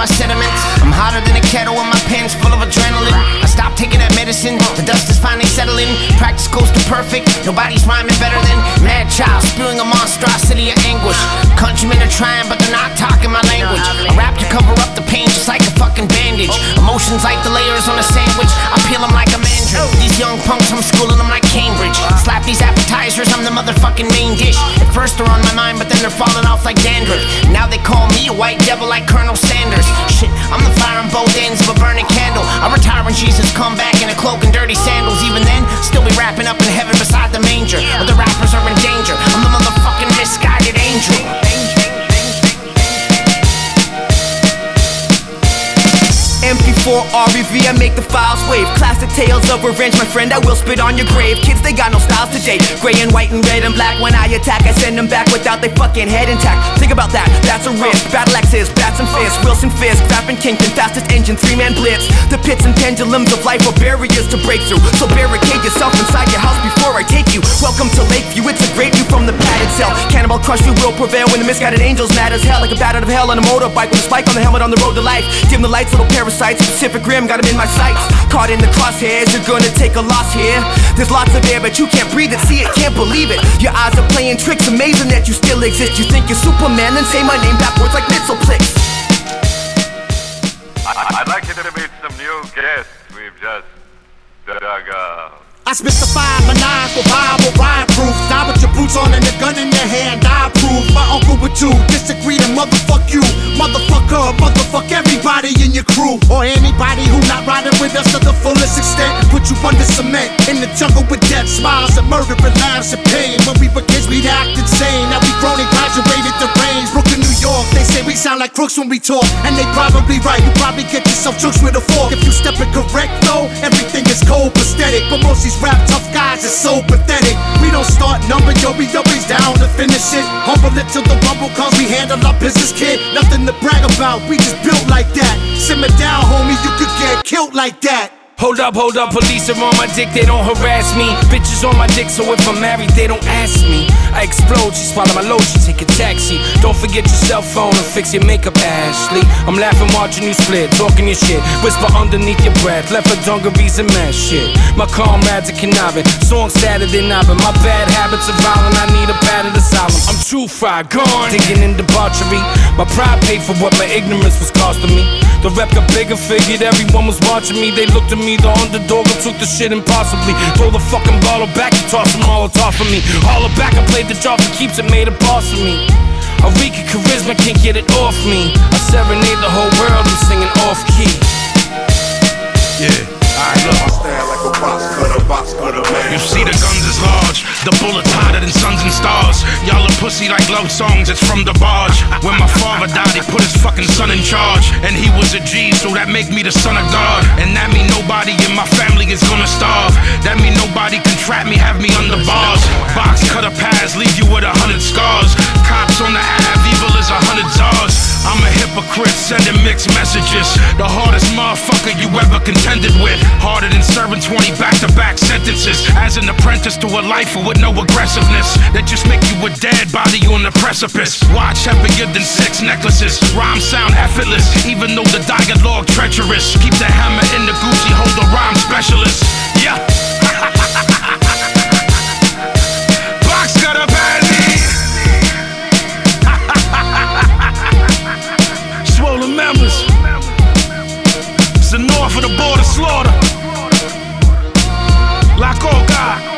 sentiments. I'm hotter than a kettle and my pen's full of adrenaline. I stopped taking that medicine, the dust is finally settling. Practice close to perfect, nobody's rhyming better than mad child spewing a monstrosity of anguish. Countrymen are trying but they're not talking my language. I rap to cover up the pain just like a fucking bandage. Emotions like the layers on a sandwich, I peel them like a mandarin. These young punks, I'm schooling them like Cambridge. Slap these appetizers, I'm the motherfucking main dish. At first they're on my mind but then they're falling off like dandruff. Now they call me a white devil like Colonel Sanders. Shit, I'm the fire on both ends of a burning candle. I retire when Jesus come back in a cloak and dirty sandals. Even then, still be rapping up in heaven beside the manger. Other rappers are in danger, I'm the motherfucking misguided angel. MP4 REV, I make the files wave. Classic tales of revenge, my friend, I will spit on your grave. Kids, they got no styles today. Gray and white and red and black. When I attack, I send them back without their fucking head intact. Think about that, that's a risk. Battle axes, bats and fists. Wilson Fisk, rapping Kingpin, fastest engine, 3-man blitz. The pits and pendulums of life are barriers to break through. So barricade yourself inside your house before I take you. Welcome to Lakeview, it's a great view from the padded cell. Cannibal crush you will prevail when the misguided angels mad as hell. Like a bat out of hell on a motorbike with a spike on the helmet on the road to life. Dim the lights, little parasites. Pacific Rim, got him in my sights. Caught in the crosshairs, you're gonna take a loss here. There's lots of air, but you can't breathe it, see it, can't believe it. Your eyes are playing tricks, amazing that you still exist. You think you're Superman, then say my name backwards like Mitzelplix. I'd like you to meet some new guests we've just dug up. I spit the 5 maniacal Bible rhyme proof. Die with your boots on and a gun in your hand, I proof. My uncle would too disagree to motherfuck you. Motherfucker, motherfuck everybody in your crew. Or anybody who not riding with us to the fullest extent. Put you under cement, in the jungle with death. Smiles and murder and laughs and pain. When we were kids we'd act insane. Now we grown and graduated the range. Brooklyn, New York, they say we sound like crooks when we talk. And they probably right, you probably get yourself jokes with a fork. If you step it correct though, everything is cold prosthetic. But most these rap tough guys is so pathetic. We don't start number, yo, we always down to finish it. Humble it till the rumble comes, we handle our business, kid. Nothing to brag about, we just built like that. Simmer down, homie, you could get killed like that. Hold up, police are on my dick, they don't harass me. Bitches on my dick, so if I'm married, they don't ask me. I explode, she swallow my load, she take a taxi. Don't forget your cell phone and fix your makeup, Ashley. I'm laughing watching you split, talking your shit. Whisper underneath your breath, left her dungarees and mad shit. My comrades are conniving, songs Saturday night, but my bad habits are violent, I need a padded asylum. I'm true fried, gone, digging in debauchery. My pride paid for what my ignorance was costing me. The rep got bigger, figured everyone was watching me. They looked at me, the underdog, who took the shit impossibly. Throw the fucking bottle back, you toss them all off of me. All it back, I played the job that keeps it, made a boss of me. A reek of charisma, can't get it off me. I serenade the whole world, I'm singing off key. Yeah. You see the guns is large, the bullets hotter than suns and stars. Y'all are pussy like love songs, it's from the barge. When my father died, he put his fucking son in charge. And he was a G, so that make me the son of God. And that mean nobody in my family is gonna starve. That mean nobody can trap me, have me under bars. Box cutter pads, leave you with 100 scars. Cops on the Ave, evil is 100 czars. I'm a hypocrite, sending mixed messages. The hardest motherfucker you ever contended with. Harder than serving 20 back-to-back sentences. As an apprentice to a lifer with no aggressiveness. That just make you a dead body on the precipice. Watch heavier than 6 necklaces. Rhymes sound effortless, even though the dialogue treacherous. Keep the hammer in the Gucci, hold the rhyme specialist. Yeah. Box got a bandit. Swollen members. It's the north of the border slaughter. Like all God.